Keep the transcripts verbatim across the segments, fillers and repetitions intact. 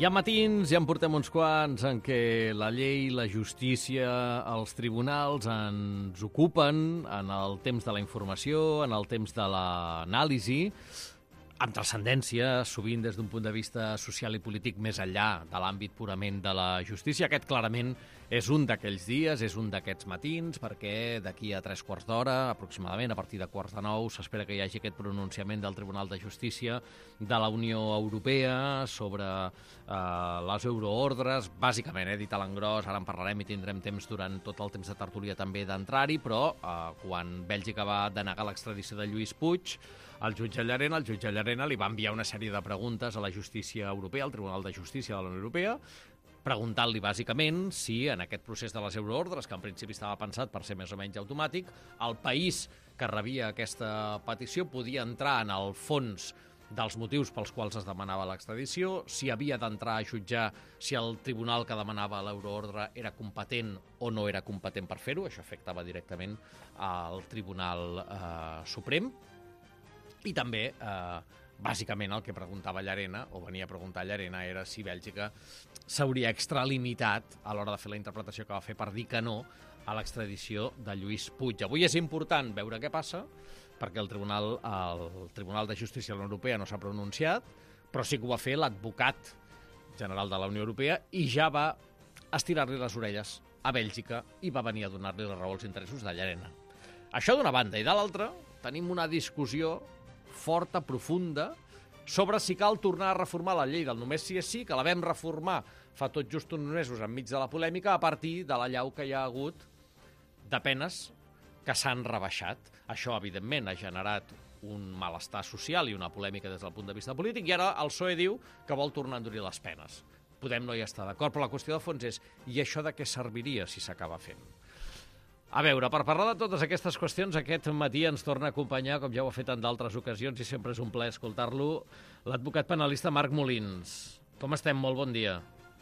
Hi ha matins, ja en portem uns quants, en què la llei, la justícia, els tribunals ens ocupen en el temps de la informació, en el temps de l'anàlisi, amb transcendència, sovint des d'un punt de vista social i polític més enllà de l'àmbit purament de la justícia. Aquest clarament és un d'aquells dies, és un d'aquests matins, perquè d'aquí a tres quarts d'hora, aproximadament, a partir de quarts de nou, s'espera que hi hagi aquest pronunciament del Tribunal de Justícia de la Unió Europea sobre eh, les euroordres, bàsicament, he dit a l'engròs, ara en parlarem i tindrem temps durant tot el temps de tertúlia també d'entrar-hi, però eh, quan Bèlgica va denegar l'extradició de Lluís Puig, el jutge Llarena, el jutge Llarena li va enviar una sèrie de preguntes a la justícia europea, al Tribunal de Justícia de la Unió Europea, preguntant-li bàsicament si en aquest procés de les euroordres, que en principi estava pensat per ser més o menys automàtic, el país que rebia aquesta petició podia entrar en el fons dels motius pels quals es demanava l'extradició, si havia d'entrar a jutjar si el tribunal que demanava l'euroordre era competent o no era competent per fer-ho, això afectava directament al Tribunal eh, Suprem, i també, eh, bàsicament, el que preguntava Llarena, o venia a preguntar Llarena, era si Bèlgica s'hauria extralimitat a l'hora de fer la interpretació que va fer per dir que no a l'extradició de Lluís Puig. Avui és important veure què passa, perquè el Tribunal, el Tribunal de Justícia de la Unió Europea no s'ha pronunciat, però sí que ho va fer l'advocat general de la Unió Europea i ja va estirar-li les orelles a Bèlgica i va venir a donar-li la raó als interessos de Llarena. Això d'una banda, i de l'altra tenim una discussió forta, profunda, sobre si cal tornar a reformar la llei del només sí és sí, que la vam reformar fa tot just uns mesos enmig de la polèmica a partir de la llau que hi ha hagut de penes que s'han rebaixat. Això, evidentment, ha generat un malestar social i una polèmica des del punt de vista polític, i ara el P S O E diu que vol tornar a endurir les penes. Podem no hi estar d'acord, però la qüestió de fons és i això de què serviria si s'acaba fent? A veure, per parlar de totes aquestes qüestions, aquest matí ens torna a acompanyar, com ja ho ha fet en d'altres ocasions, i sempre és un plaer escoltar-lo, l'advocat penalista Marc Molins. Com estem? Molt bon dia.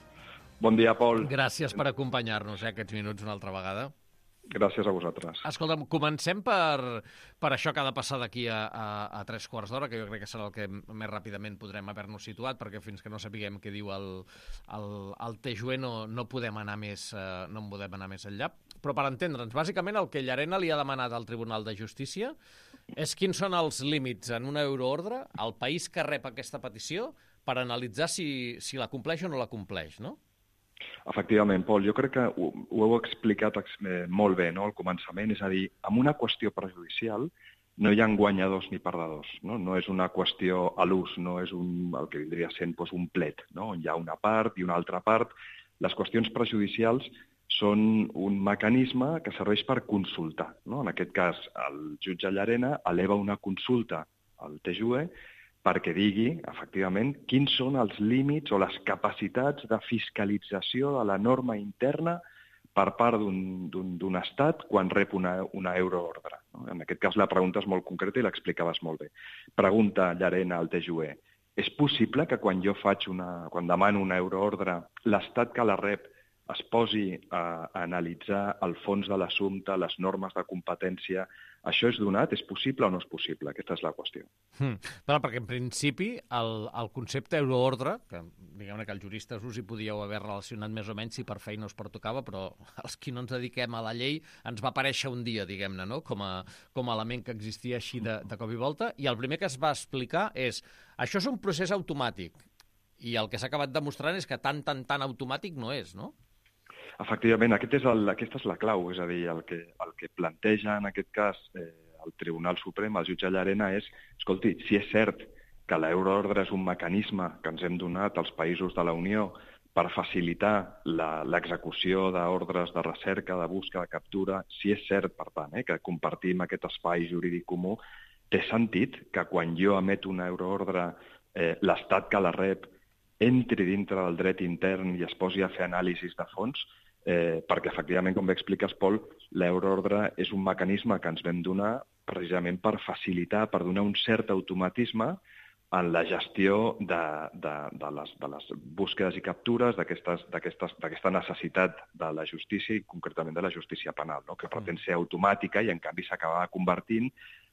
Bon dia, Pol. Gràcies per acompanyar-nos eh, aquests minuts una altra vegada. Gràcies a vosaltres. Escolta'm, comencem per, per això que ha de passar d'aquí a, a, a tres quarts d'hora, que jo crec que serà el que més ràpidament podrem haver-nos situat, perquè fins que no sapiguem què diu el, el, el T J U E no, no podem anar més, eh, no en podem anar més enllà. Però per entendre'ns, bàsicament el que Llarena li ha demanat al Tribunal de Justícia és quins són els límits en una euroordre al país que rep aquesta petició per analitzar si, si la compleix o no la compleix, no? Efectivament, Pol, jo crec que ho, ho heu explicat eh, molt bé, no?, al començament, és a dir, en una qüestió prejudicial no hi ha guanyadors ni perdedors, no? No és una qüestió a l'ús, no és un, el que vindria sent doncs, un plet, no? Hi ha una part i una altra part. Les qüestions prejudicials són un mecanisme que serveix per consultar, no? En aquest cas, el jutge Llarena eleva una consulta al T J U E perquè digui, efectivament, quins són els límits o les capacitats de fiscalització de la norma interna per part d'un estat quan rep una, una euroordre. No? En aquest cas, la pregunta és molt concreta i l'explicaves molt bé. Pregunta Llarena al T J U E, és possible que quan jo faig una, quan demano una euroordre, l'estat que la rep es posi a, a analitzar el fons de l'assumpte, les normes de competència? Això és donat? És possible o no és possible? Aquesta és la qüestió. Hmm. Però perquè en principi el, el concepte euroordre, que diguem-ne que els juristes us hi podíeu haver relacionat més o menys si per feina us pertocava, però els qui no ens dediquem a la llei ens va aparèixer un dia, diguem-ne, no? com, a, com a element que existia així de, de cop i volta, i el primer que es va explicar és això és un procés automàtic, i el que s'ha acabat demostrant és que tan, tan, tan automàtic no és, no? Efectivament, aquest és el, aquesta és la clau, és a dir, el que, el que planteja en aquest cas eh, el Tribunal Suprem, el jutge Llarena, és, escolti, si és cert que l'euroordre és un mecanisme que ens hem donat als països de la Unió per facilitar l'execució d'ordres de recerca, de busca, de captura, si és cert, per tant, eh, que compartim aquest espai jurídic comú, té sentit que quan jo emeto una euroordre, eh, l'estat que la rep entri dintre del dret intern i es posi a fer anàlisis de fons, eh, perquè efectivament, com bé expliques, Pol, l'euroordre és un mecanisme que ens vam donar precisament per facilitar, per donar un cert automatisme en la gestió de, de, de, les, de les búsquedes i captures d'aquesta necessitat de la justícia i concretament de la justícia penal, no? Que pretén ser automàtica i en canvi s'acaba convertint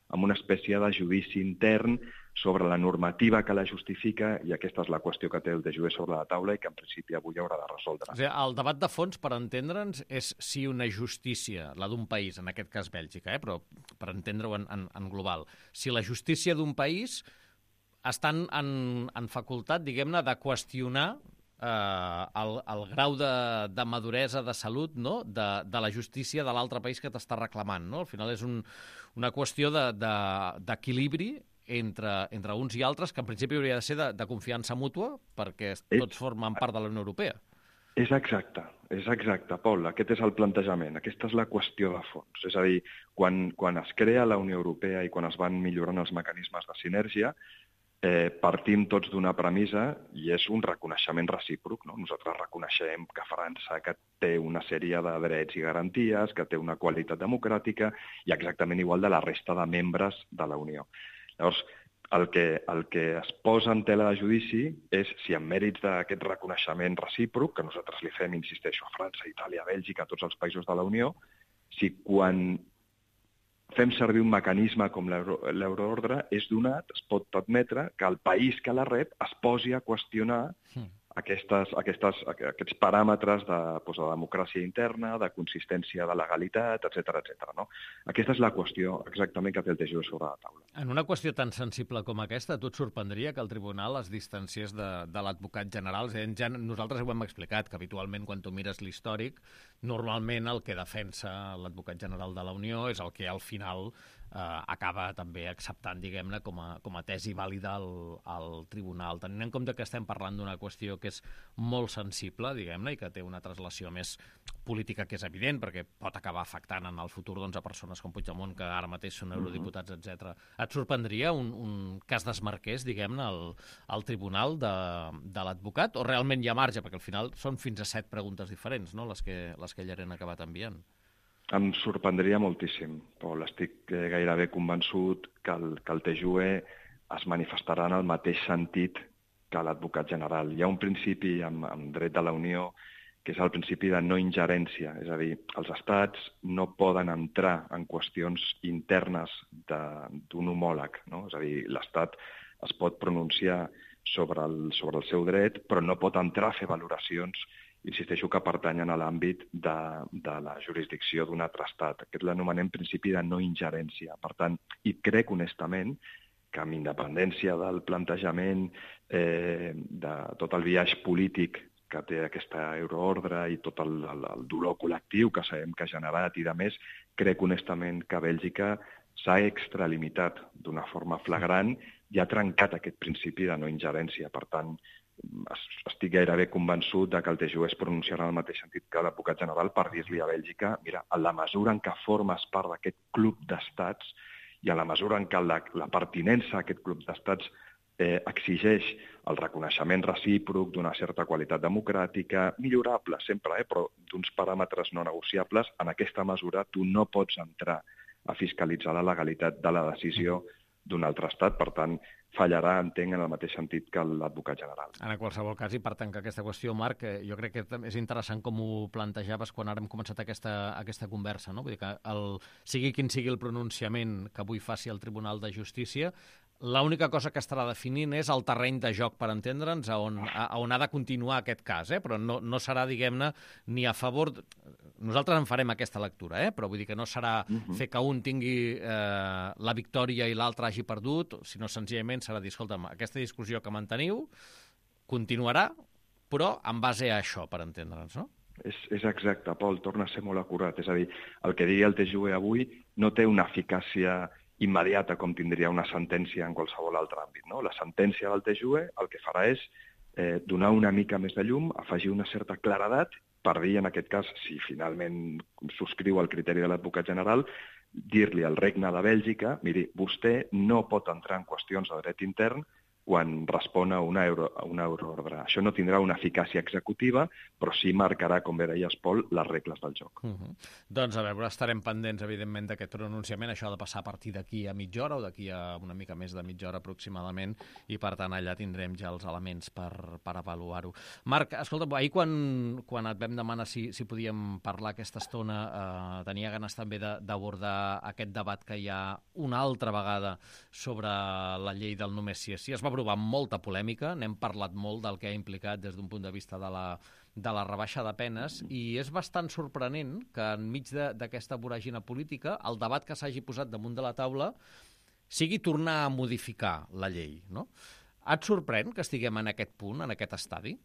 amb una espècie de judici intern sobre la normativa que la justifica, i aquesta és la qüestió que té el T J U E sobre la taula i que en principi avui haurà de resoldre. O sigui, el debat de fons, per entendre'ns, és si una justícia, la d'un país, en aquest cas Bèlgica, eh, però per entendre-ho en, en, en global, si la justícia d'un país està en, en, en facultat, diguem-ne, de qüestionar eh, el, el grau de, de maduresa de salut, no?, de, de la justícia de l'altre país que t'està reclamant, no? Al final és un, una qüestió d'equilibri de, de, entre, entre uns i altres, que en principi hauria de ser de, de confiança mútua, perquè tots formen part de la Unió Europea. És exacte, és exacte, Pol. Aquest és el plantejament, aquesta és la qüestió de fons. És a dir, quan, quan es crea la Unió Europea i quan es van millorant els mecanismes de sinergia, eh, partim tots d'una premissa i és un reconeixement recíproc, no? Nosaltres reconeixem que França que té una sèrie de drets i garanties, que té una qualitat democràtica i exactament igual de la resta de membres de la Unió. Llavors, el que, el que es posa en tela de judici és si en mèrits d'aquest reconeixement recíproc, que nosaltres li fem, insisteixo, a França, Itàlia, Bèlgica, a tots els països de la Unió, si quan fem servir un mecanisme com l'euroordre és donat, es pot admetre que el país que la rep es posi a qüestionar aquestes, aquestes, aquests paràmetres de, doncs, de democràcia interna, de consistència de legalitat, etcètera, etcètera, no? Aquesta és la qüestió exactament que té el T J U E sobre la taula. En una qüestió tan sensible com aquesta, a tu et sorprendria que el tribunal es distanciés de, de l'advocat general? Ja, nosaltres ho hem explicat, que habitualment quan tu mires l'històric, normalment el que defensa l'advocat general de la Unió és el que al final eh, acaba també acceptant, diguem-ne, com, a, com a tesi vàlida al, al tribunal. Tenint en compte que estem parlant d'una qüestió que és molt sensible, diguem-ne, i que té una translació més política, que és evident, perquè pot acabar afectant en el futur doncs, a persones com Puigdemont, que ara mateix són eurodiputats, etcètera. Et sorprendria un, un cas desmarqués, diguem-ne, al, al tribunal de, de l'advocat, o realment hi ha marge? Perquè al final són fins a set preguntes diferents, no?, les que, les que ell han acabat enviant. Em sorprendria moltíssim, Pol. Estic gairebé convençut que el, que el T J U E es manifestarà en el mateix sentit que l'advocat general. Hi ha un principi en, en dret de la Unió que és el principi de no ingerència, és a dir, els estats no poden entrar en qüestions internes d'un homòleg, no? És a dir, l'estat es pot pronunciar sobre el, sobre el seu dret, però no pot entrar a fer valoracions, insisteixo, que pertanyen a l'àmbit de, de la jurisdicció d'un altre estat. Aquest l'anomenem principi de no ingerència. Per tant, i crec honestament que amb independència del plantejament eh, de tot el viatge polític que té aquesta euroordre i tot el, el, el dolor col·lectiu que sabem que ha generat i de més, crec honestament que Bèlgica s'ha extralimitat d'una forma flagrant i ha trencat aquest principi de no ingerència. Per tant, estic gairebé convençut de que el T J U E es pronunciarà en el mateix sentit que l'advocat general per dir-li a Bèlgica, mira, en la mesura en què formes part d'aquest club d'estats i en la mesura en què la, la pertinença a aquest club d'estats eh, exigeix el reconeixement recíproc d'una certa qualitat democràtica, millorable sempre, eh, però d'uns paràmetres no negociables, en aquesta mesura tu no pots entrar a fiscalitzar la legalitat de la decisió d'un altre estat. Per tant, fallarà, entenc, en el mateix sentit que l'advocat general. En qualsevol cas, i per tancar aquesta qüestió, Marc, jo crec que és interessant com ho plantejaves quan ara hem començat aquesta, aquesta conversa, no? Vull dir que el, sigui quin sigui el pronunciament que avui faci el Tribunal de Justícia, l'única cosa que estarà definint és el terreny de joc, per entendre'ns, a on, a, a on ha de continuar aquest cas, eh? Però no, no serà, diguem-ne, ni a favor... Nosaltres en farem aquesta lectura, eh? Però vull dir que no serà uh-huh. fer que un tingui eh, la victòria i l'altre hagi perdut, sinó senzillament serà dir, escolta'm, aquesta discussió que manteniu continuarà, però en base a això, per entendre'ns, no? És, és exacte, Pol, torna a ser molt acurat. És a dir, el que digui el T J U E avui no té una eficàcia immediata com tindria una sentència en qualsevol altre àmbit, no? La sentència del T J U E el que farà és eh, donar una mica més de llum, afegir una certa claredat per dir, en aquest cas, si finalment subscriu el criteri de l'advocat general, dir-li al Regne de Bèlgica, miri, vostè no pot entrar en qüestions de dret intern quan respon a una, euro, a una euroordre. Això no tindrà una eficàcia executiva, però sí marcarà, com bé deies, Pol, les regles del joc. Uh -huh. Doncs a veure, estarem pendents, evidentment, d'aquest pronunciament. Això ha de passar a partir d'aquí a mitja hora o d'aquí a una mica més de mitja hora aproximadament, i per tant allà tindrem ja els elements per, per avaluar-ho. Marc, escolta, ahir quan, quan et vam demanar si, si podíem parlar aquesta estona, eh, tenia ganes també de, d'abordar aquest debat que hi ha una altra vegada sobre la llei del només sí és sí. Es va aprovar amb molta polèmica, n'hem parlat molt del que ha implicat des d'un punt de vista de la, de la rebaixa de penes, i és bastant sorprenent que enmig d'aquesta voràgina política el debat que s'hagi posat damunt de la taula sigui tornar a modificar la llei, no? Et sorprèn que estiguem en aquest punt, en aquest estadi?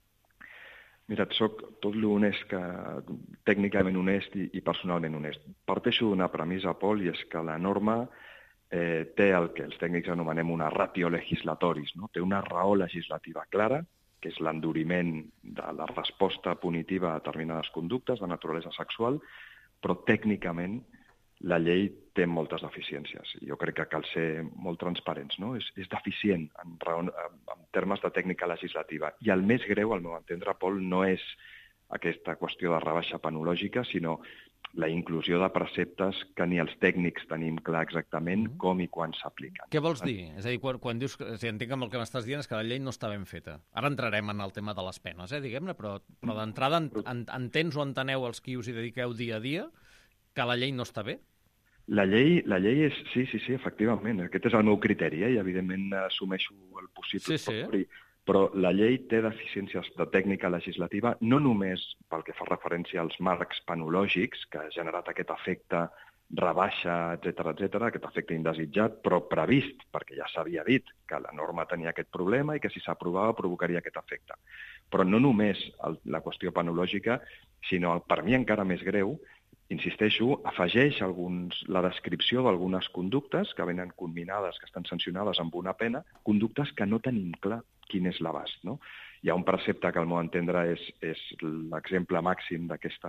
Mira, soc tot l'honest que, tècnicament honest i, i personalment honest. Parteixo d'una premissa, Pol, i és que la norma eh, té el que els tècnics anomenem una ratio legislatoris, no? Té una raó legislativa clara, que és l'enduriment de la resposta punitiva a determinades conductes de naturalesa sexual, però tècnicament la llei té moltes deficiències. Jo crec que cal ser molt transparents, no? És, és deficient en, raó, en termes de tècnica legislativa. I el més greu, al meu entendre, Pol, no és aquesta qüestió de rebaixa penològica, sinó la inclusió de preceptes que ni els tècnics tenim clar exactament mm. com i quan s'apliquen. Què vols dir? És a dir, quan, quan dius... Si entenc que el que m'estàs dient és que la llei no està ben feta. Ara entrarem en el tema de les penes, eh, diguem-ne, però, però d'entrada en, en, entens o enteneu els qui us hi dediqueu dia a dia que la llei no està bé? La llei, la llei és... Sí, sí, sí, efectivament. Aquest és el meu criteri, eh? I evidentment assumeixo el possible. Sí, sí. Però, però la llei té deficiències de tècnica legislativa, no només pel que fa referència als marcs penològics, que ha generat aquest efecte rebaixa, etcètera, etcètera, aquest efecte indesitjat, però previst, perquè ja s'havia dit que la norma tenia aquest problema i que si s'aprovava provocaria aquest efecte. Però no només el, la qüestió penològica, sinó, el, per mi encara més greu, insisteixo, afegeix alguns, la descripció d'algunes conductes que venen culminades, que estan sancionades amb una pena, conductes que no tenim clar quin és l'abast, no? Hi ha un precepte que al meu entendre és, és l'exemple màxim d'aquest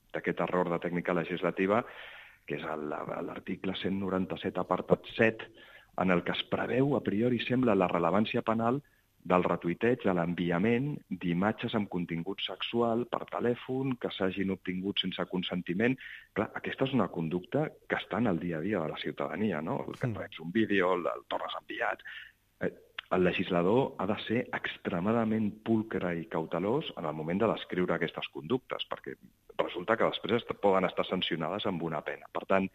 error de tècnica legislativa, que és l'article cent noranta-set, apartat set, en el que es preveu, a priori sembla, la rellevància penal del retuiteig, de l'enviament d'imatges amb contingut sexual per telèfon que s'hagin obtingut sense consentiment. Clar, aquesta és una conducta que està en el dia a dia de la ciutadania, no? El que et reps un vídeo, el, el tornes enviat. Eh, el legislador ha de ser extremadament pulcre i cautelós en el moment de descriure aquestes conductes, perquè resulta que després poden estar sancionades amb una pena. Per tant,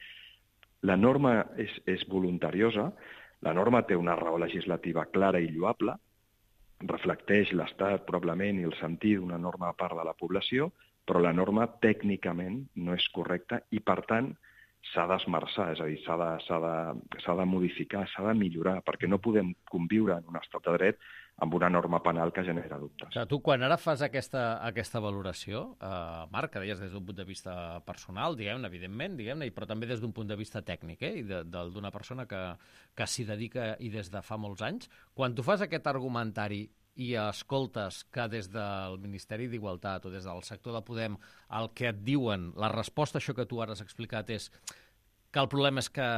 la norma és, és voluntariosa, la norma té una raó legislativa clara i lloable, reflecteix l'estat probablement i el sentir d'una enorme part de la població, però la norma tècnicament no és correcta i, per tant, s'ha d'esmerçar, és a dir, s'ha de, s'ha de, s'ha de modificar, s'ha de millorar, perquè no podem conviure en un estat de dret amb una norma penal que genera dubtes. O sigui, tu, quan ara fas aquesta, aquesta valoració, eh, Marc, que deies des d'un punt de vista personal, diguem-ne, evidentment, diguem-ne, però també des d'un punt de vista tècnic, eh, i de, de, d'una persona que, que s'hi dedica i des de fa molts anys, quan tu fas aquest argumentari i escoltes que des del Ministeri d'Igualtat o des del sector de Podem el que et diuen, la resposta a això que tu ara has explicat és que el problema és que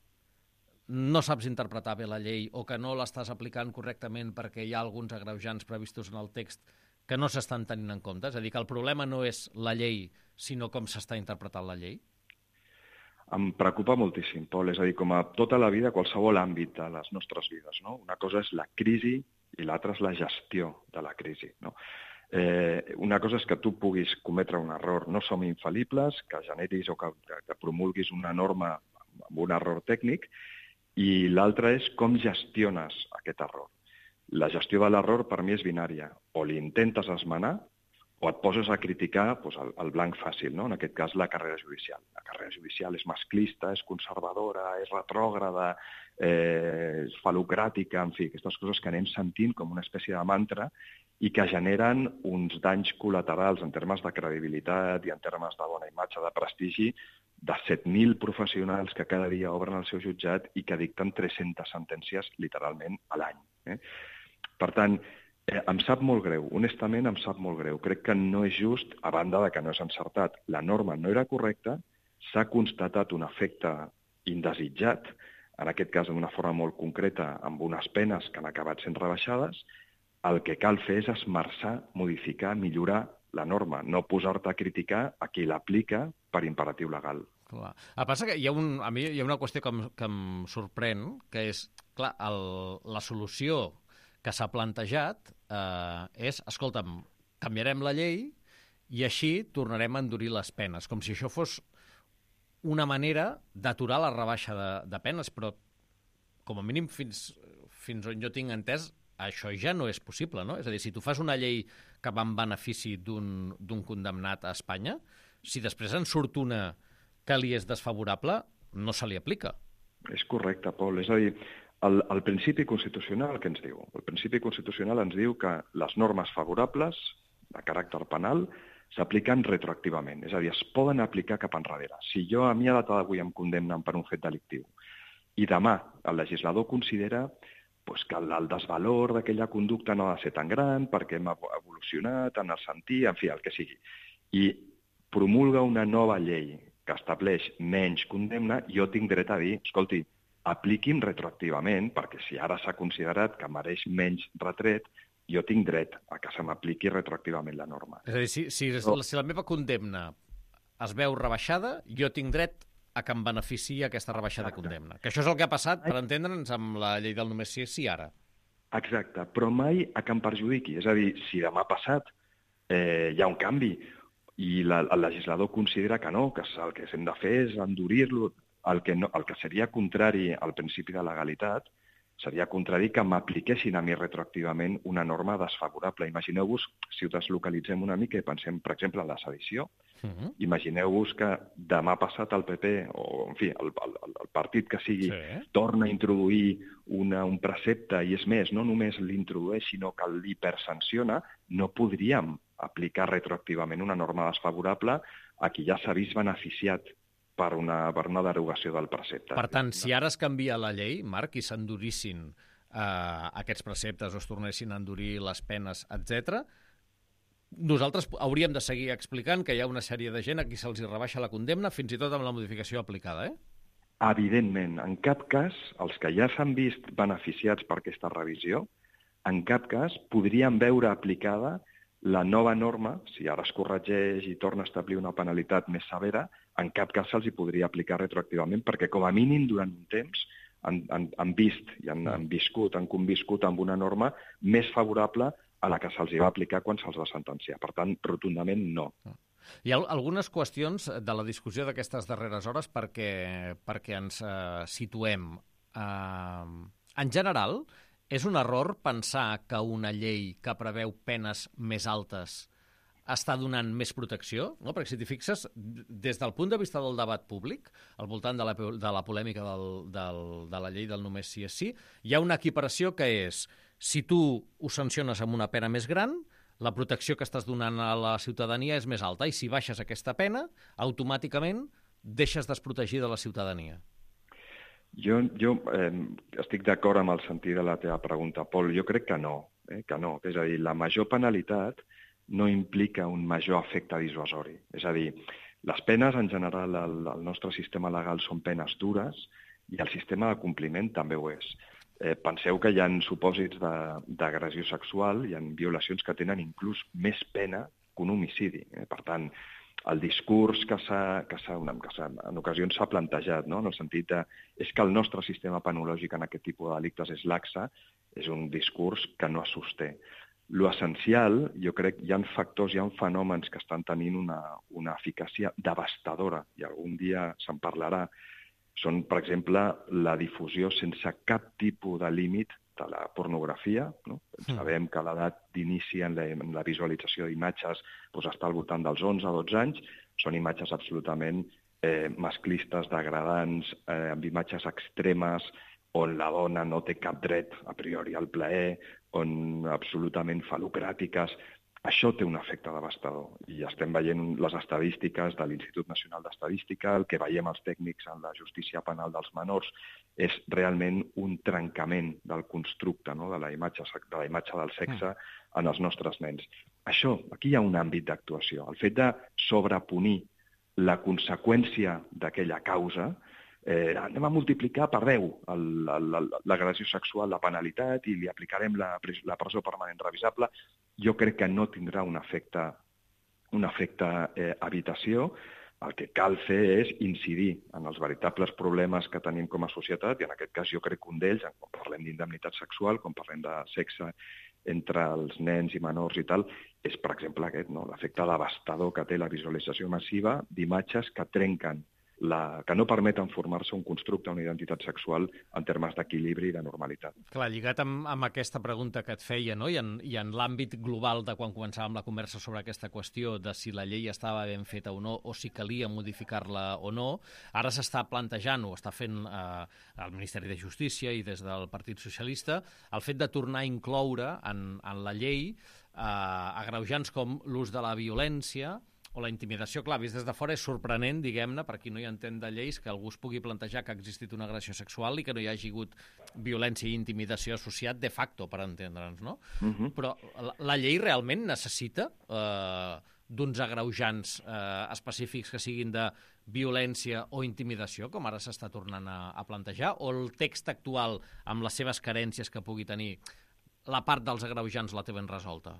no saps interpretar bé la llei o que no l'estàs aplicant correctament perquè hi ha alguns agreujants previstos en el text que no s'estan tenint en compte? És a dir, que el problema no és la llei, sinó com s'està interpretant la llei? Em preocupa moltíssim, Pol. És a dir, com a tota la vida, qualsevol àmbit de les nostres vides, no? Una cosa és la crisi i l'altra és la gestió de la crisi, no? Eh, una cosa és que tu puguis cometre un error. No som infal·libles, que generis o que, que promulguis una norma amb un error tècnic, i l'altra és com gestiones aquest error. La gestió de l'error per mi és binària. O l'intentes esmenar o et poses a criticar doncs, el, el blanc fàcil, no? En aquest cas la carrera judicial. La carrera judicial és masclista, és conservadora, és retrògrada, eh, és falocràtica, en fi, aquestes coses que anem sentint com una espècie de mantra i que generen uns danys col·laterals en termes de credibilitat i en termes de bona imatge, de prestigi, de set mil professionals que cada dia obren el seu jutjat i que dicten tres-centes sentències literalment a l'any. Eh? Per tant, eh, em sap molt greu, honestament em sap molt greu. Crec que no és just, a banda de que no és encertat. La norma no era correcta, s'ha constatat un efecte indesitjat en aquest cas d'una forma molt concreta, amb unes penes que han acabat sent rebaixades, el que cal fer és esmerçar, modificar, millorar la norma, no posar-te a criticar a qui l'aplica per imperatiu legal. Clar. El que passa que hi ha un, a mi hi ha una qüestió que em, que em sorprèn, que és, clar, el, la solució que s'ha plantejat eh, és, escolta'm, canviarem la llei i així tornarem a endurir les penes, com si això fos una manera d'aturar la rebaixa de, de penes, però com a mínim fins, fins on jo tinc entès, això ja no és possible, no? És a dir, si tu fas una llei que va en benefici d'un d'un condemnat a Espanya, si després en surt una que li és desfavorable, no se li aplica. És correcte, Pol. És a dir, el, el principi constitucional què ens diu? El principi constitucional ens diu que les normes favorables de caràcter penal s'apliquen retroactivament, és a dir, es poden aplicar cap enrere. Si jo a mi a data d'avui em condemnen per un fet delictiu i demà el legislador considera pues, que el, el desvalor d'aquella conducta no ha de ser tan gran perquè hem evolucionat en el sentit, en fi, el que sigui, i promulga una nova llei que estableix menys condemna, jo tinc dret a dir, escolti, apliqui'm retroactivament, perquè si ara s'ha considerat que mereix menys retret, jo tinc dret a que se m'apliqui retroactivament la norma. És a dir, si, si, no. si la meva condemna es veu rebaixada, jo tinc dret a que em beneficiï aquesta rebaixada de condemna. Que això és el que ha passat, per entendre'ns, amb la llei del només sí és sí ara. Exacte, però mai a que em perjudiqui. És a dir, si demà passat eh, hi ha un canvi i la, el legislador considera que no, que el que hem de fer és endurir-lo, el, que no, el que seria contrari al principi de legalitat seria contrari que m'apliquessin a mi retroactivament una norma desfavorable. Imagineu-vos, si ho deslocalitzem una mica i pensem, per exemple, en la sedició, uh-huh. Imagineu-vos que demà passat el P P, o en fi, el, el, el partit que sigui, sí. torna a introduir una, un precepte, i és més, no només l'introdueix, sinó que l'hipersanciona, no podríem aplicar retroactivament una norma desfavorable a qui ja s'ha vist beneficiat per una, per una derogació del precepte. Per tant, si ara es canvia la llei, Marc, i s'endurissin eh, aquests preceptes o es tornessin a endurir les penes, etcètera, nosaltres hauríem de seguir explicant que hi ha una sèrie de gent a qui se'ls rebaixa la condemna, fins i tot amb la modificació aplicada, eh? Evidentment. En cap cas, els que ja s'han vist beneficiats per aquesta revisió, en cap cas podrien veure aplicada la nova norma, si ara es corregeix i torna a establir una penalitat més severa, en cap cas se'ls hi podria aplicar retroactivament, perquè com a mínim durant un temps han, han, han vist i han, han viscut, han conviscut amb una norma més favorable a la que se'ls va aplicar quan se'ls va sentenciar. Per tant, rotundament no. Hi ha algunes qüestions de la discussió d'aquestes darreres hores perquè, perquè ens eh, situem. Eh, en general, és un error pensar que una llei que preveu penes més altes està donant més protecció, no? Perquè si t'hi fixes, des del punt de vista del debat públic, al voltant de la, de la polèmica del, del, de la llei del només sí és sí, hi ha una equiparació que és, si tu ho sanciones amb una pena més gran, la protecció que estàs donant a la ciutadania és més alta, i si baixes aquesta pena, automàticament deixes desprotegida la ciutadania. Jo, jo eh, estic d'acord amb el sentit de la teva pregunta, Pol. Jo crec que no, eh, que no. És a dir, la major penalitat no implica un major efecte dissuasori. És a dir, les penes en general al, al nostre sistema legal són penes dures i el sistema de compliment també ho és. Eh, penseu que hi ha supòsits d'agressió sexual, hi ha violacions que tenen inclús més pena que un homicidi. Eh? Per tant, el discurs que, s'ha, que, s'ha, que s'ha, en ocasions s'ha plantejat, no? En el sentit de és que el nostre sistema penològic en aquest tipus de delictes és laxa, és un discurs que no es sosté. Lo essencial, jo crec, hi ha factors, hi ha fenòmens que estan tenint una, una eficàcia devastadora, i algun dia se'n parlarà. Són, per exemple, la difusió sense cap tipus de límit de la pornografia, no? Mm. Sabem que l'edat d'inici en, en la visualització d'imatges doncs, està al voltant dels onze a dotze anys, són imatges absolutament eh, masclistes, degradants, eh, amb imatges extremes, on la dona no té cap dret a priori al plaer, on absolutament falocràtiques. Això té un efecte devastador i estem veient les estadístiques de l'Institut Nacional d'Estadística, el que veiem els tècnics en la justícia penal dels menors és realment un trencament del constructe, no? de, la imatge, de la imatge del sexe en els nostres nens. Això, aquí hi ha un àmbit d'actuació. El fet de sobrepunir la conseqüència d'aquella causa eh, anem a multiplicar per deu l'agressió sexual, la penalitat, i li aplicarem la, la presó permanent revisable, jo crec que no tindrà un efecte, un efecte eh, habitació. El que cal fer és incidir en els veritables problemes que tenim com a societat, i en aquest cas jo crec que un d'ells, quan parlem d'indemnitat sexual, quan parlem de sexe entre els nens i menors i tal, és, per exemple, aquest, no? L'efecte devastador que té la visualització massiva d'imatges que trenquen, la, que no permeten formar-se un constructe, una identitat sexual en termes d'equilibri i de normalitat. Clar, lligat amb, amb aquesta pregunta que et feia, no? I en, i en l'àmbit global de quan començàvem la conversa sobre aquesta qüestió de si la llei estava ben feta o no, o si calia modificar-la o no, ara s'està plantejant, o està fent eh, el Ministeri de Justícia i des del Partit Socialista, el fet de tornar a incloure en, en la llei eh, agreujants com l'ús de la violència o la intimidació. Clar, vist des de fora és sorprenent, diguem-ne, per qui no hi entén de lleis, que algú es pugui plantejar que ha existit una agressió sexual i que no hi hagi hagut violència i intimidació associat de facto, per entendre'ns, no? Uh-huh. Però la, la llei realment necessita eh, d'uns agreujants eh, específics que siguin de violència o intimidació, com ara s'està tornant a, a plantejar, o el text actual, amb les seves carències que pugui tenir, la part dels agreujants la té ben resolta?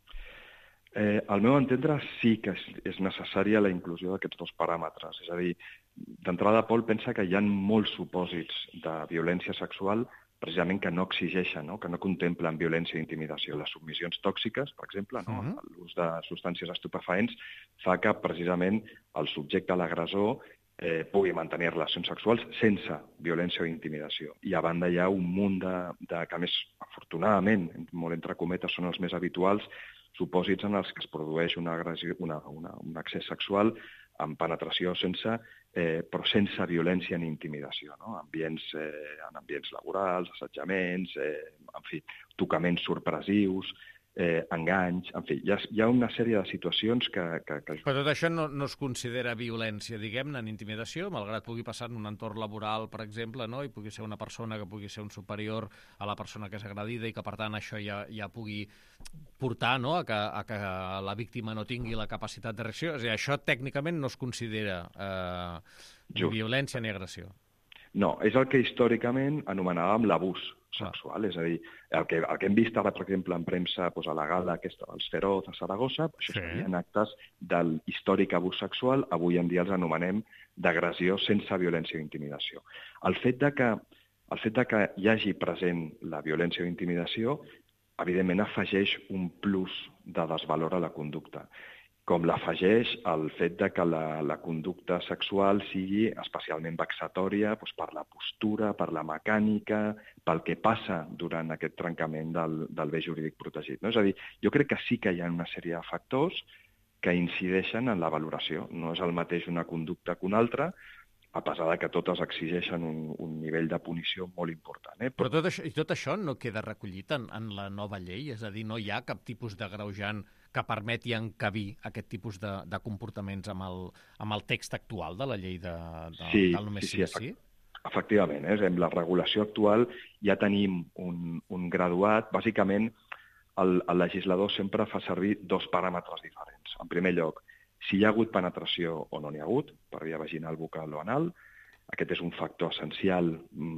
Eh, al meu entendre, sí que és, és necessària la inclusió d'aquests dos paràmetres. És a dir, d'entrada, Pol pensa que hi ha molts supòsits de violència sexual precisament que no exigeixen, no? Que no contemplen violència i intimidació. Les submissions tòxiques, per exemple, no? Uh-huh. L'ús de substàncies estupefaents fa que precisament el subjecte, l'agressor, eh, pugui mantenir relacions sexuals sense violència o intimidació. I a banda hi ha un munt de, de que, a més, afortunadament, molt entre cometes, són els més habituals, supòsits en els que es produeix una agressió, una, una, un accés sexual amb penetració sense, eh, però sense violència ni intimidació, no? Ambients, eh, en ambients laborals, assetjaments, eh, en fi, tocaments sorpresius, eh, enganys, en fi, hi ha, hi ha una sèrie de situacions que... que, que... Però tot això no, no es considera violència, diguem-ne, en intimidació, malgrat pugui passar en un entorn laboral, per exemple, no? I pugui ser una persona que pugui ser un superior a la persona que és agredida i que, per tant, això ja, ja pugui portar, no?, a que, a que la víctima no tingui la capacitat de reacció. És a dir, això tècnicament no es considera eh, ni violència ni agressió. No, és el que històricament anomenàvem l'abús sexual, ah. És a dir, el que, el que hem vist ara, per exemple, en premsa, doncs, a la gala aquesta dels Feroz a Saragossa, això sí. Serien actes del històric abús sexual, avui en dia els anomenem d'agressió sense violència o intimidació. El fet de que, el fet de que hi hagi present la violència o intimidació, evidentment afegeix un plus de desvalor a la conducta, com l'afegeix el fet de que la, la conducta sexual sigui especialment vexatòria doncs per la postura, per la mecànica, pel que passa durant aquest trencament del, del bé jurídic protegit. No? És a dir, jo crec que sí que hi ha una sèrie de factors que incideixen en la valoració. No és el mateix una conducta que una altra, a pesar de que totes exigeixen un, un nivell de punició molt important. Eh? Però, Però tot això, i tot això no queda recollit en, en la nova llei? És a dir, no hi ha cap tipus d'agreujant que permeti encabir aquest tipus de, de comportaments amb el, amb el text actual de la llei de, de, sí, del només sí, sí, sí? Efectivament, eh? En la regulació actual ja tenim un, un graduat. Bàsicament, el, el legislador sempre fa servir dos paràmetres diferents. En primer lloc, si hi ha hagut penetració o no n'hi ha hagut, per via vaginal, bucal o anal. Aquest és un factor essencial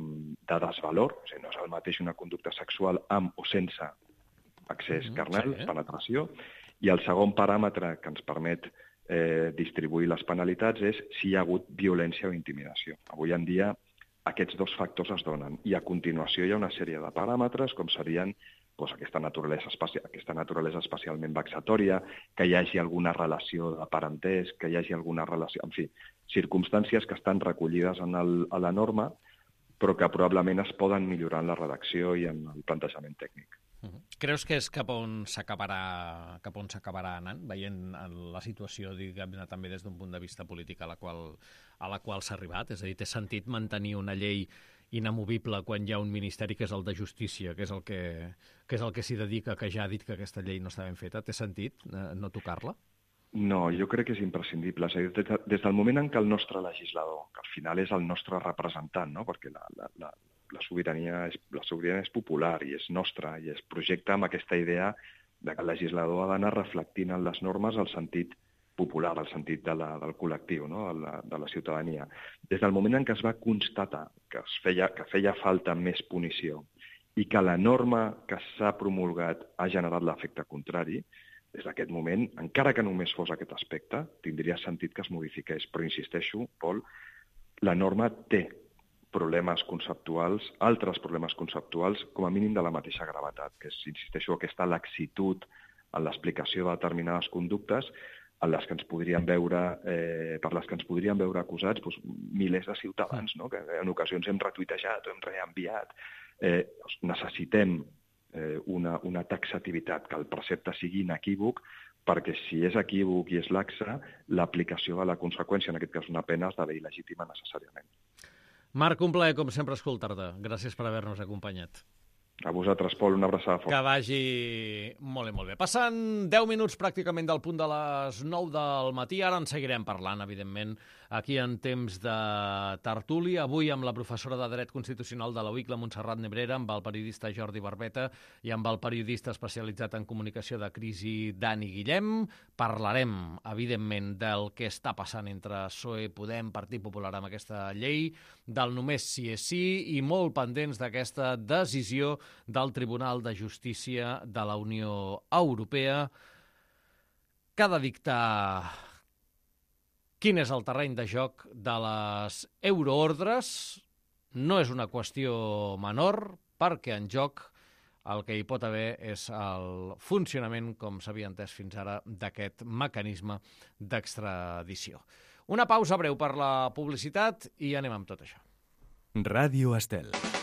de desvalor, o sigui, no és el mateix una conducta sexual amb o sense accés mm, carnal, sí. Penetració. I el segon paràmetre que ens permet eh, distribuir les penalitats és si hi ha hagut violència o intimidació. Avui en dia aquests dos factors es donen i a continuació hi ha una sèrie de paràmetres com serien doncs, aquesta, naturalesa especi... aquesta naturalesa especialment vexatòria, que hi hagi alguna relació de parentesc, que hi hagi alguna relació... En fi, circumstàncies que estan recollides en el, a la norma però que probablement es poden millorar en la redacció i en el plantejament tècnic. Uh-huh. Creus que és cap on s'acabarà cap on s'acabarà anant, veient la situació, diguem-ne, també des d'un punt de vista polític a la qual a la qual s'ha arribat? És a dir, té sentit mantenir una llei inamovible quan hi ha un ministeri que és el de Justícia, que és el que, que és el que s'hi dedica, que ja ha dit que aquesta llei no està ben feta? Té sentit eh, no tocar-la? No, jo crec que és imprescindible. És a dir, des del moment en què el nostre legislador, que al final és el nostre representant, no? Perquè la, la, la, la, sobirania és, la sobirania és popular i és nostra, i es projecta amb aquesta idea de que el legislador ha d'anar reflectint en les normes el sentit popular, al sentit de la, del col·lectiu, no? de, la, de la ciutadania. Des del moment en què es va constatar que, es feia, que feia falta més punició i que la norma que s'ha promulgat ha generat l'efecte contrari, des d'aquest moment, encara que només fos aquest aspecte, tindria sentit que es modifiqués. Però insisteixo, Pol, la norma té problemes conceptuals, altres problemes conceptuals, com a mínim de la mateixa gravetat, que és, insisteixo, aquesta laxitud en l'explicació de determinades conductes en les que ens podrien veure, eh, per les que ens podrien veure acusats doncs, milers de ciutadans, no? Que en ocasions hem retuitejat o hem reenviat. Eh, necessitem eh, una, una taxativitat, que el precepte sigui inequívoc, perquè si és equívoc i és laxa, l'aplicació de la conseqüència, en aquest cas una pena, esdevé il·legítima necessàriament. Marc, un plaer, com sempre, escoltar-te. Gràcies per haver-nos acompanyat. A vosaltres, Pol, una abraçada forta. Que vagi molt bé, molt bé. Passant deu minuts pràcticament del punt de les nou del matí, ara en seguirem parlant, evidentment, aquí en temps de tertúlia. Avui amb la professora de Dret Constitucional de la U I C, la Montserrat Nebrera, amb el periodista Jordi Barbeta i amb el periodista especialitzat en comunicació de crisi, Dani Guillem. Parlarem, evidentment, del que està passant entre P S O E, Podem, Partit Popular amb aquesta llei, del només sí és sí, i molt pendents d'aquesta decisió del Tribunal de Justícia de la Unió Europea, que ha de dictar quin és el terreny de joc de les euroordres. No és una qüestió menor, perquè en joc el que hi pot haver és el funcionament, com s'havia entès fins ara, d'aquest mecanisme d'extradició. Una pausa breu per la publicitat i anem amb tot això. Ràdio Estel.